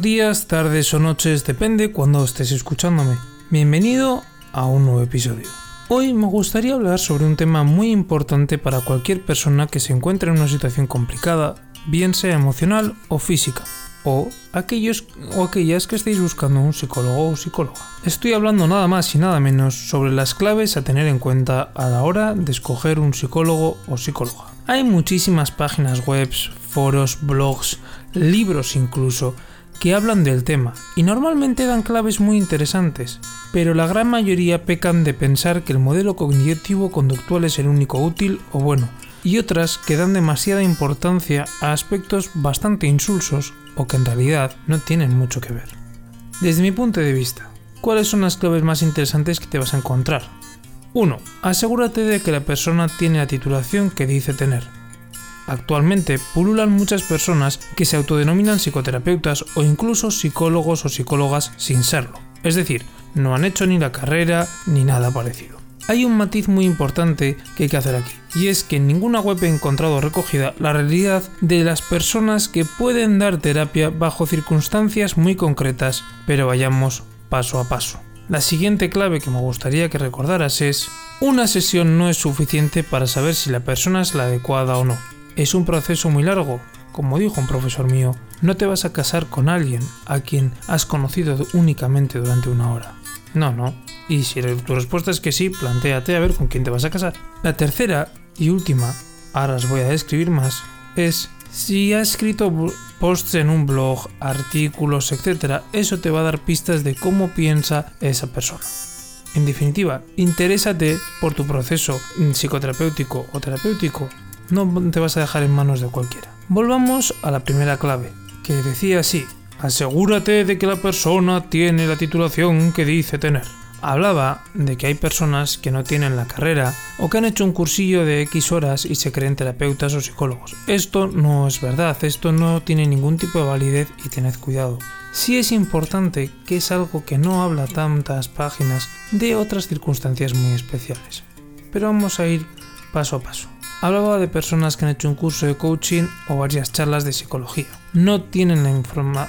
días, tardes o noches, depende cuando estés escuchándome. Bienvenido a un nuevo episodio. Hoy me gustaría hablar sobre un tema muy importante para cualquier persona que se encuentre en una situación complicada, bien sea emocional o física, o aquellos o aquellas que estéis buscando un psicólogo o psicóloga. Estoy hablando nada más y nada menos sobre las claves a tener en cuenta a la hora de escoger un psicólogo o psicóloga. Hay muchísimas páginas web, foros, blogs, libros incluso, que hablan del tema y normalmente dan claves muy interesantes, pero la gran mayoría pecan de pensar que el modelo cognitivo-conductual es el único útil o bueno, y otras que dan demasiada importancia a aspectos bastante insulsos o que en realidad no tienen mucho que ver. Desde mi punto de vista, ¿cuáles son las claves más interesantes que te vas a encontrar? 1. Asegúrate de que la persona tiene la titulación que dice tener. Actualmente pululan muchas personas que se autodenominan psicoterapeutas o incluso psicólogos o psicólogas sin serlo. Es decir, no han hecho ni la carrera ni nada parecido. Hay un matiz muy importante que hay que hacer aquí, y es que en ninguna web he encontrado recogida la realidad de las personas que pueden dar terapia bajo circunstancias muy concretas, pero vayamos paso a paso. La siguiente clave que me gustaría que recordaras es: una sesión no es suficiente para saber si la persona es la adecuada o no. Es un proceso muy largo. Como dijo un profesor mío, no te vas a casar con alguien a quien has conocido únicamente durante una hora. No. Y si tu respuesta es que sí, plantéate a ver con quién te vas a casar. La tercera y última, ahora os voy a describir más, es si has escrito posts en un blog, artículos, etc. Eso te va a dar pistas de cómo piensa esa persona. En definitiva, interésate por tu proceso psicoterapéutico o terapéutico. No te vas a dejar en manos de cualquiera. Volvamos a la primera clave, que decía así: asegúrate de que la persona tiene la titulación que dice tener. Hablaba de que hay personas que no tienen la carrera o que han hecho un cursillo de X horas y se creen terapeutas o psicólogos. Esto no es verdad, esto no tiene ningún tipo de validez y tened cuidado. Sí es importante, que es algo que no habla tantas páginas, de otras circunstancias muy especiales. Pero vamos a ir paso a paso. Hablaba de personas que han hecho un curso de coaching o varias charlas de psicología. No tienen la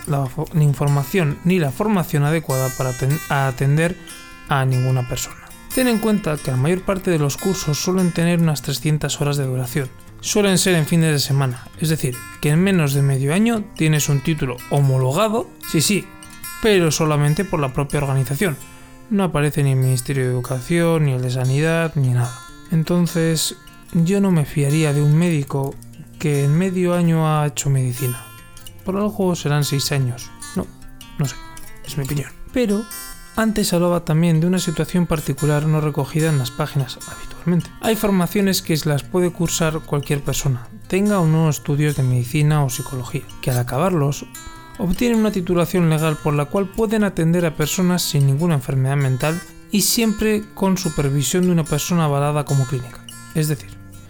información ni la formación adecuada para atender a ninguna persona. Ten en cuenta que la mayor parte de los cursos suelen tener unas 300 horas de duración. Suelen ser en fines de semana, es decir, que en menos de medio año tienes un título homologado, sí, pero solamente por la propia organización. No aparece ni el Ministerio de Educación, ni el de Sanidad, ni nada. Entonces, yo no me fiaría de un médico que en medio año ha hecho medicina. Por algo serán 6 años. No sé, es mi opinión. Pero antes hablaba también de una situación particular no recogida en las páginas habitualmente. Hay formaciones que las puede cursar cualquier persona, tenga o no estudios de medicina o psicología, que al acabarlos obtienen una titulación legal por la cual pueden atender a personas sin ninguna enfermedad mental y siempre con supervisión de una persona avalada como clínica. Es decir,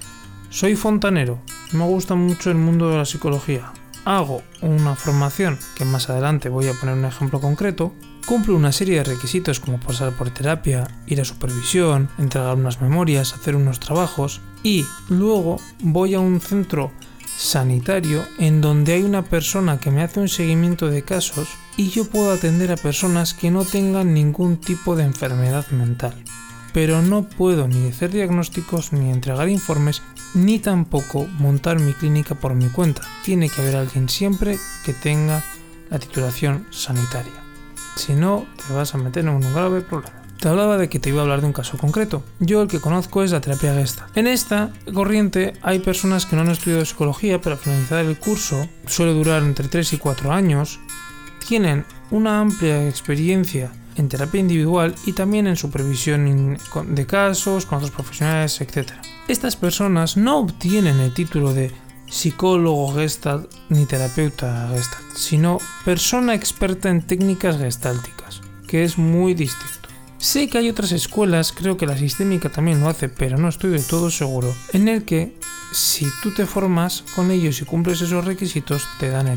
soy fontanero, me gusta mucho el mundo de la psicología, hago una formación que más adelante voy a poner un ejemplo concreto, cumplo una serie de requisitos como pasar por terapia, ir a supervisión, entregar unas memorias, hacer unos trabajos y luego voy a un centro sanitario en donde hay una persona que me hace un seguimiento de casos y yo puedo atender a personas que no tengan ningún tipo de enfermedad mental. Pero no puedo ni hacer diagnósticos, ni entregar informes, ni tampoco montar mi clínica por mi cuenta. Tiene que haber alguien siempre que tenga la titulación sanitaria. Si no, te vas a meter en un grave problema. Te hablaba de que te iba a hablar de un caso concreto. Yo el que conozco es la terapia Gestalt. En esta corriente hay personas que no han estudiado psicología, pero al finalizar el curso, suele durar entre 3 y 4 años, tienen una amplia experiencia en terapia individual y también en supervisión de casos con otros profesionales, etc. Estas personas no obtienen el título de psicólogo Gestalt ni terapeuta Gestalt, sino persona experta en técnicas gestálticas, que es muy distinto. Sé que hay otras escuelas, creo que la sistémica también lo hace, pero no estoy del todo seguro, en el que si tú te formas con ellos y cumples esos requisitos te dan el título.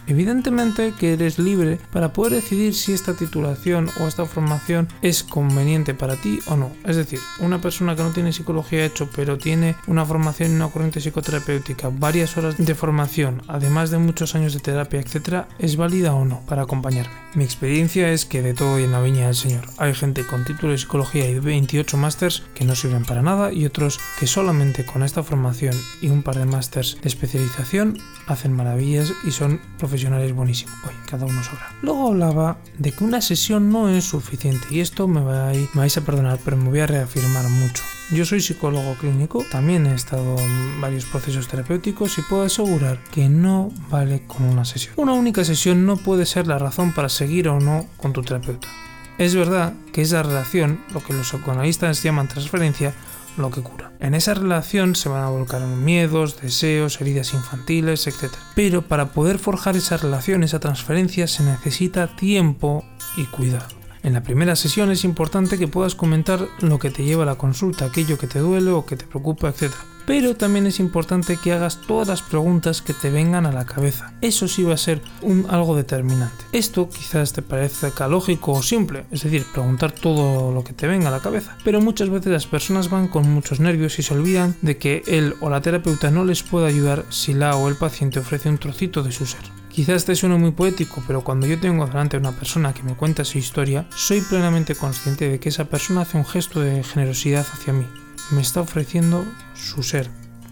Evidentemente que eres libre para poder decidir si esta titulación o esta formación es conveniente para ti o no. Es decir, una persona que no tiene psicología hecho pero tiene una formación en una corriente psicoterapéutica, varias horas de formación, además de muchos años de terapia, etc., ¿es válida o no para acompañarme? Mi experiencia es que de todo y en la viña del Señor. Hay gente con título de psicología y 28 másters que no sirven para nada y otros que solamente con esta formación y un par de másters de especialización hacen maravillas y son profesionales buenísimos. Oye, cada uno sabrá. Luego hablaba de que una sesión no es suficiente y esto me vais a perdonar, pero me voy a reafirmar mucho. Yo soy psicólogo clínico, también he estado en varios procesos terapéuticos y puedo asegurar que no vale con una sesión. Una única sesión no puede ser la razón para seguir o no con tu terapeuta. Es verdad que esa relación, lo que los psicoanalistas llaman transferencia, lo que cura. En esa relación se van a volcar miedos, deseos, heridas infantiles, etc. Pero para poder forjar esa relación, esa transferencia, se necesita tiempo y cuidado. En la primera sesión es importante que puedas comentar lo que te lleva a la consulta, aquello que te duele o que te preocupa, etc. Pero también es importante que hagas todas las preguntas que te vengan a la cabeza. Eso sí va a ser algo determinante. Esto quizás te parezca lógico o simple, es decir, preguntar todo lo que te venga a la cabeza. Pero muchas veces las personas van con muchos nervios y se olvidan de que él o la terapeuta no les puede ayudar si la o el paciente ofrece un trocito de su ser. Quizás te suene muy poético, pero cuando yo tengo delante a una persona que me cuenta su historia, soy plenamente consciente de que esa persona hace un gesto de generosidad hacia mí. Me está ofreciendo su ser,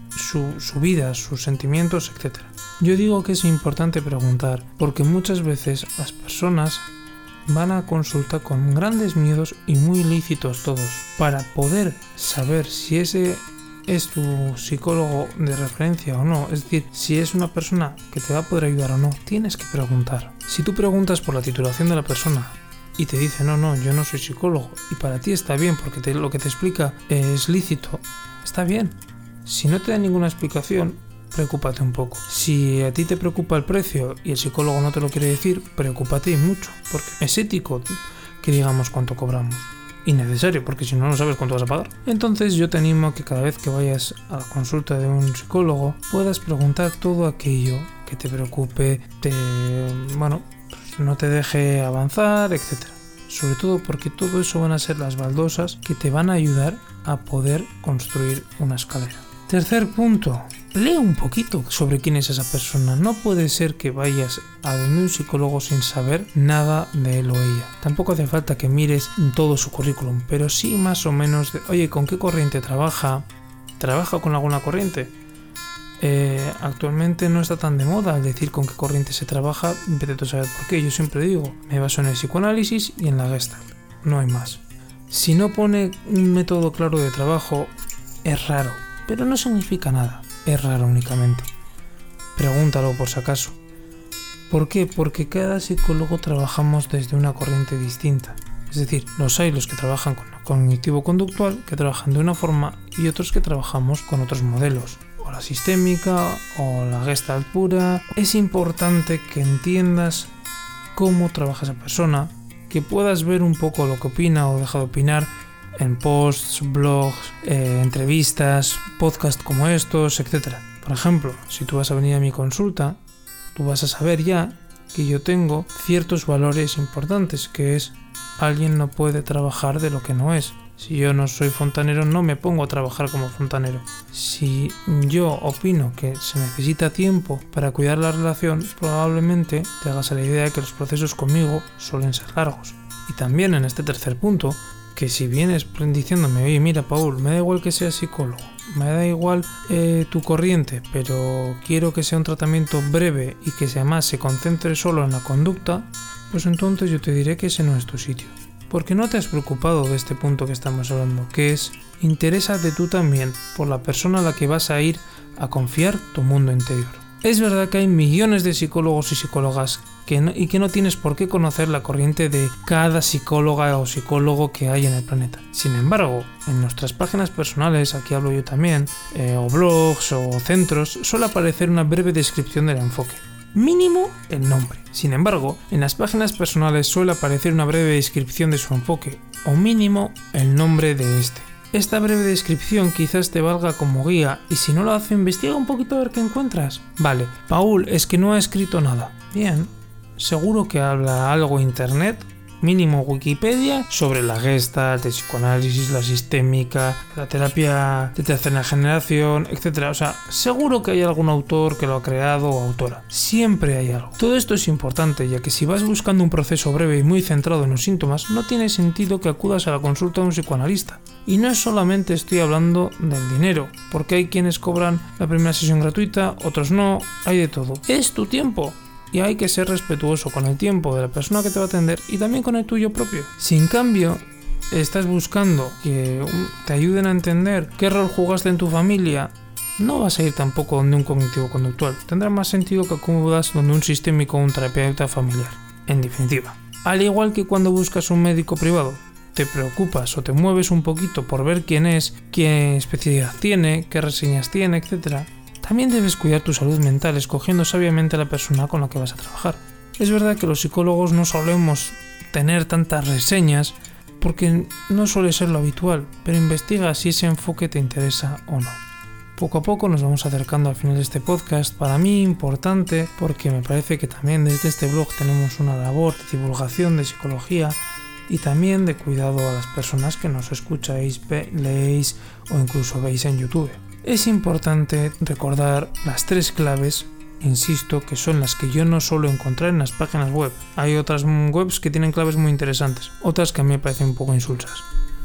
su vida, sus sentimientos, etc. Yo digo que es importante preguntar, porque muchas veces las personas van a consulta con grandes miedos y muy lícitos todos. Para poder saber si ese es tu psicólogo de referencia o no, es decir, si es una persona que te va a poder ayudar o no, tienes que preguntar. Si tú preguntas por la titulación de la persona y te dice no, yo no soy psicólogo, y para ti está bien porque lo que te explica es lícito, está bien. Si no te da ninguna explicación, preocúpate un poco. Si a ti te preocupa el precio y el psicólogo no te lo quiere decir, preocúpate mucho, porque es ético que digamos cuánto cobramos. Innecesario, porque si no, no sabes cuánto vas a pagar. Entonces yo te animo a que cada vez que vayas a la consulta de un psicólogo puedas preguntar todo aquello que te preocupe, no te deje avanzar, etc. Sobre todo porque todo eso van a ser las baldosas que te van a ayudar a poder construir una escalera. Tercer punto, lee un poquito sobre quién es esa persona. No puede ser que vayas a donde un psicólogo sin saber nada de él o ella. Tampoco hace falta que mires todo su currículum, pero sí más o menos de, oye, ¿con qué corriente trabaja? ¿Trabaja con alguna corriente? Actualmente no está tan de moda el decir con qué corriente se trabaja, vete tú a saber por qué. Yo siempre digo, me baso en el psicoanálisis y en la Gestalt, no hay más. Si no pone un método claro de trabajo, es raro, pero no significa nada. Es raro únicamente. Pregúntalo por si acaso. ¿Por qué? Porque cada psicólogo trabajamos desde una corriente distinta. Es decir, hay los que trabajan con lo cognitivo-conductual, que trabajan de una forma, y otros que trabajamos con otros modelos. O la sistémica, o la Gestalt pura. Es importante que entiendas cómo trabaja esa persona, que puedas ver un poco lo que opina o deja de opinar en posts, blogs, entrevistas, podcasts como estos, etc. Por ejemplo, si tú vas a venir a mi consulta, tú vas a saber ya que yo tengo ciertos valores importantes, que es, alguien no puede trabajar de lo que no es. Si yo no soy fontanero, no me pongo a trabajar como fontanero. Si yo opino que se necesita tiempo para cuidar la relación, probablemente te hagas a la idea de que los procesos conmigo suelen ser largos. Y también en este tercer punto, que si vienes diciéndome, oye, mira, Paul, me da igual que seas psicólogo, me da igual tu corriente, pero quiero que sea un tratamiento breve y que además se concentre solo en la conducta, pues entonces yo te diré que ese no es tu sitio. Porque no te has preocupado de este punto que estamos hablando, que es, interésate tú también por la persona a la que vas a ir a confiar tu mundo interior. Es verdad que hay millones de psicólogos y psicólogas que no tienes por qué conocer la corriente de cada psicóloga o psicólogo que hay en el planeta. Sin embargo, en nuestras páginas personales, aquí hablo yo también, o blogs o centros, suele aparecer una breve descripción del enfoque. Mínimo el nombre. Sin embargo, en las páginas personales suele aparecer una breve descripción de su enfoque, o mínimo el nombre de este. Esta breve descripción quizás te valga como guía, y si no lo hace, investiga un poquito a ver qué encuentras. Vale, Paul, es que no ha escrito nada. Bien, seguro que habla algo internet, mínimo Wikipedia, sobre la Gestalt, el psicoanálisis, la sistémica, la terapia de tercera generación, etc. O sea, seguro que hay algún autor que lo ha creado o autora. Siempre hay algo. Todo esto es importante, ya que si vas buscando un proceso breve y muy centrado en los síntomas, no tiene sentido que acudas a la consulta de un psicoanalista. Y no solamente estoy hablando del dinero, porque hay quienes cobran la primera sesión gratuita, otros no, hay de todo. Es tu tiempo. Y hay que ser respetuoso con el tiempo de la persona que te va a atender y también con el tuyo propio. Si en cambio estás buscando que te ayuden a entender qué rol jugaste en tu familia, no vas a ir tampoco donde un cognitivo conductual. Tendrá más sentido que acudas donde un sistémico o un terapeuta familiar. En definitiva, al igual que cuando buscas un médico privado, te preocupas o te mueves un poquito por ver quién es, qué especialidad tiene, qué reseñas tiene, etc. También debes cuidar tu salud mental escogiendo sabiamente a la persona con la que vas a trabajar. Es verdad que los psicólogos no solemos tener tantas reseñas porque no suele ser lo habitual, pero investiga si ese enfoque te interesa o no. Poco a poco nos vamos acercando al final de este podcast, para mí importante porque me parece que también desde este blog tenemos una labor de divulgación de psicología y también de cuidado a las personas que nos escucháis, leéis o incluso veis en YouTube. Es importante recordar las 3 claves, insisto, que son las que yo no suelo encontrar en las páginas web. Hay otras webs que tienen claves muy interesantes, otras que a mí me parecen un poco insulsas.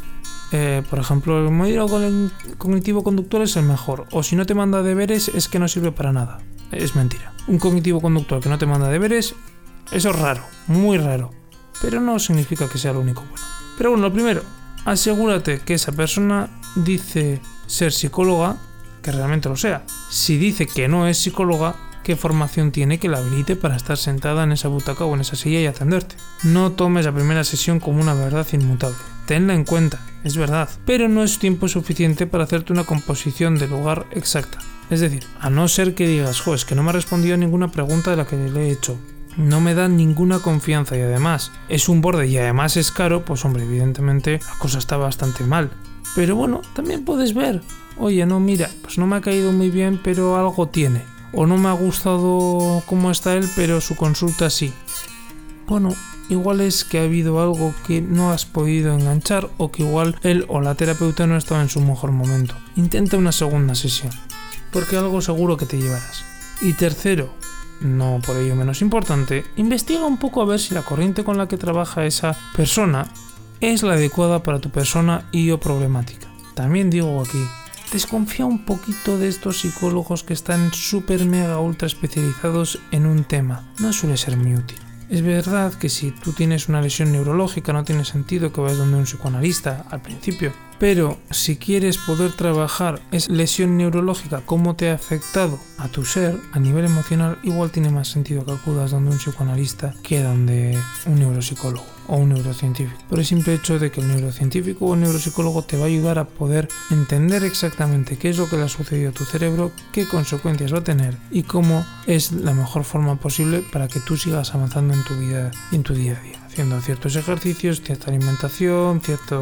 Por ejemplo, el modelo cognitivo-conductual es el mejor, o si no te manda deberes es que no sirve para nada. Es mentira. Un cognitivo-conductual que no te manda deberes, eso es raro, muy raro, pero no significa que sea lo único bueno. Pero bueno, lo primero, asegúrate que esa persona dice ser psicóloga, que realmente lo sea. Si dice que no es psicóloga, ¿qué formación tiene que la habilite para estar sentada en esa butaca o en esa silla y atenderte? No tomes la primera sesión como una verdad inmutable. Tenla en cuenta, es verdad, pero no es tiempo suficiente para hacerte una composición de lugar exacta. Es decir, a no ser que digas, es que no me ha respondido a ninguna pregunta de la que le he hecho, no me da ninguna confianza y además es un borde y además es caro, pues hombre, evidentemente la cosa está bastante mal. Pero bueno, también puedes ver, oye, no, mira, pues no me ha caído muy bien, pero algo tiene. O no me ha gustado cómo está él, pero su consulta sí. Bueno, igual es que ha habido algo que no has podido enganchar o que igual él o la terapeuta no estaba en su mejor momento. Intenta una segunda sesión, porque algo seguro que te llevarás. Y tercero, no por ello menos importante, investiga un poco a ver si la corriente con la que trabaja esa persona es la adecuada para tu persona y o problemática. También digo aquí, desconfía un poquito de estos psicólogos que están súper mega ultra especializados en un tema. No suele ser muy útil. Es verdad que si tú tienes una lesión neurológica no tiene sentido que vayas donde un psicoanalista al principio, pero si quieres poder trabajar esa lesión neurológica, cómo te ha afectado a tu ser a nivel emocional, igual tiene más sentido que acudas donde un psicoanalista que donde un neuropsicólogo o un neurocientífico, por el simple hecho de que el neurocientífico o el neuropsicólogo te va a ayudar a poder entender exactamente qué es lo que le ha sucedido a tu cerebro, qué consecuencias va a tener y cómo es la mejor forma posible para que tú sigas avanzando en tu vida y en tu día a día, haciendo ciertos ejercicios, cierta alimentación,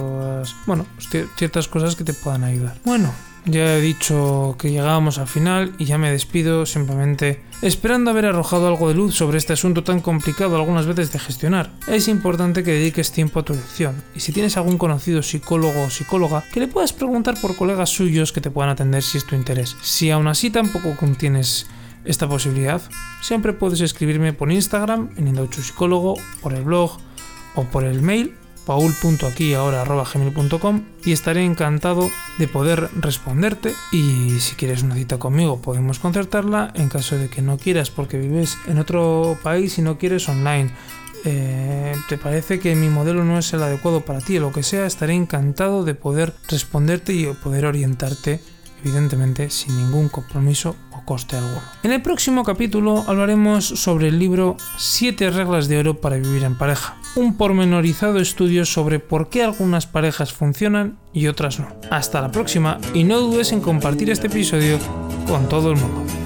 ciertas cosas que te puedan ayudar. Bueno, ya he dicho que llegábamos al final y ya me despido simplemente esperando haber arrojado algo de luz sobre este asunto tan complicado algunas veces de gestionar. Es importante que dediques tiempo a tu elección y si tienes algún conocido psicólogo o psicóloga que le puedas preguntar por colegas suyos que te puedan atender si es tu interés. Si aún así tampoco tienes esta posibilidad, siempre puedes escribirme por Instagram en indauchupsicólogo, por el blog o por el mail paul.aquiahora@gmail.com y estaré encantado de poder responderte. Y si quieres una cita conmigo podemos concertarla en caso de que no quieras porque vives en otro país y no quieres online. ¿Te parece que mi modelo no es el adecuado para ti o lo que sea? Estaré encantado de poder responderte y poder orientarte, evidentemente sin ningún compromiso o coste alguno. En el próximo capítulo hablaremos sobre el libro 7 reglas de oro para vivir en pareja, un pormenorizado estudio sobre por qué algunas parejas funcionan y otras no. Hasta la próxima y no dudes en compartir este episodio con todo el mundo.